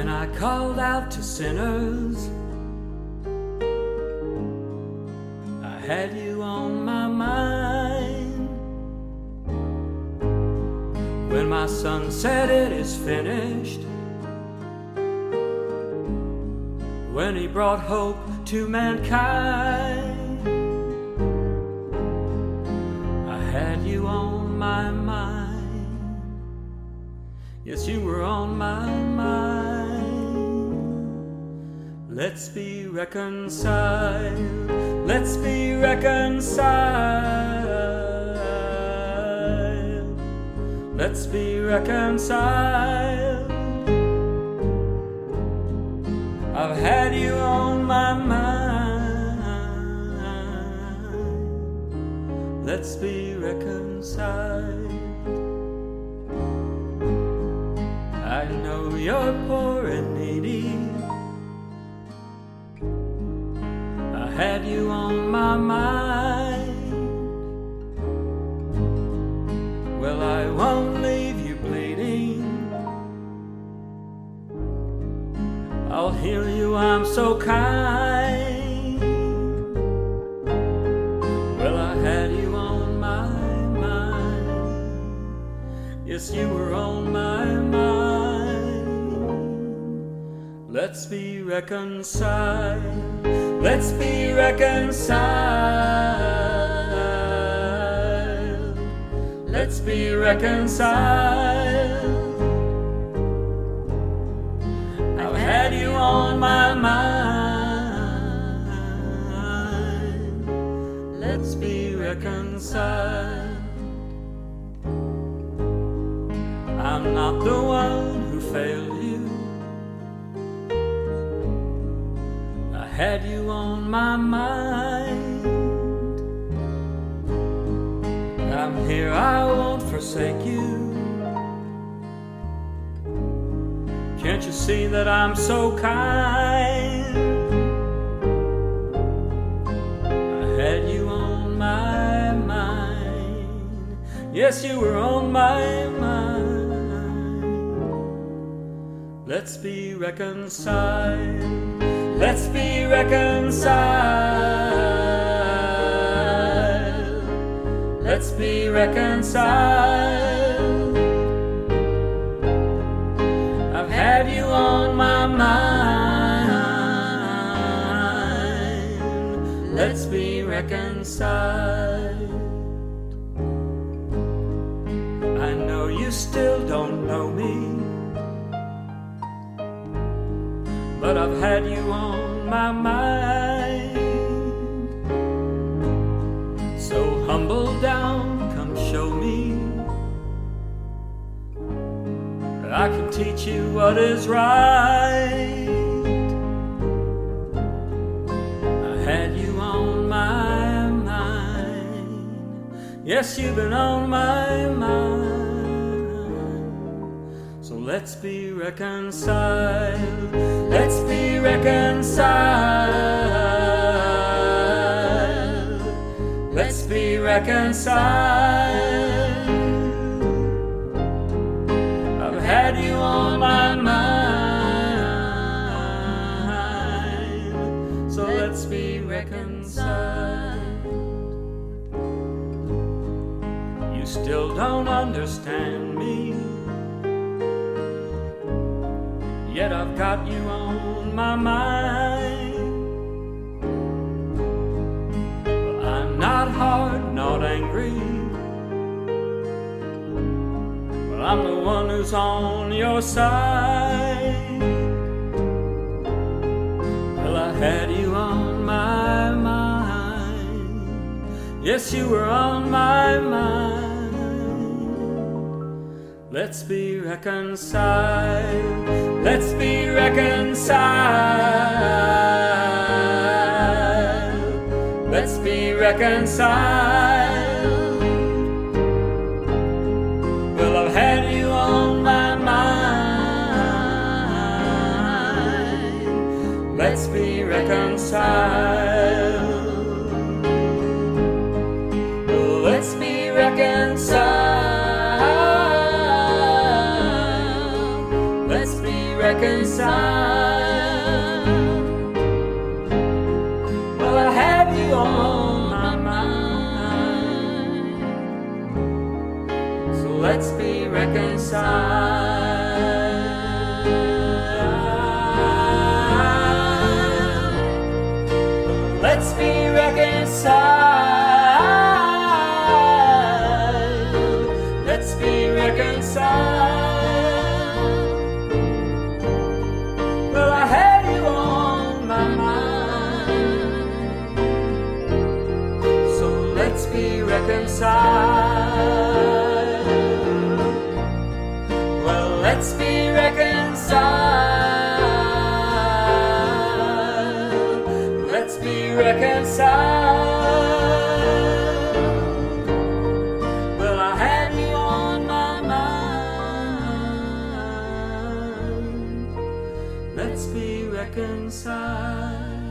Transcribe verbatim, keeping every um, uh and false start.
when I called out to sinners. I had you on my mind. When my son said it is finished, when he brought hope to mankind, I had you on my mind. Yes, you were on my mind. Let's be reconciled. Let's be reconciled. Let's be reconciled. I've had you on my mind. Let's be reconciled. I know you're poor and needy. I had you on my mind. Well, I won't leave you bleeding. I'll heal you, I'm so kind. Well, I had you on my mind. Yes, you were on my mind. Let's be reconciled. Let's be reconciled. Let's be reconciled. I've had you on my mind. Let's be reconciled. I'm not the one who failed you. I had you on my mind. I'm here, I won't forsake you. Can't you see that I'm so kind? I had you on my mind. Yes, you were on my mind. Let's be reconciled. Let's be reconciled. Let's be reconciled. I've had you on my mind. Let's be reconciled. I know you still don't know me, but I've had you on my mind. So humble down, come show me. I can teach you what is right. I had you on my mind. Yes, you've been on my mind. So let's be reconciled. Let's be reconciled. Let's be reconciled. I've had you on my mind. So let's be reconciled. You still don't understand me, yet I've got you on my mind. Well, I'm not hard, not angry. Well, I'm the one who's on your side. Well, I had you on my mind. Yes, you were on my mind. Let's be reconciled. Let's be reconciled. Let's be reconciled. Well, I've had you on my mind. Let's be reconciled. Let's be reconciled. Let's be reconciled. reconciled. Let's be reconciled. Well, I had you on my mind, so let's be reconciled. Well, let's be reconciled. Let's be reconciled. Well, I had you on my mind. Let's be reconciled.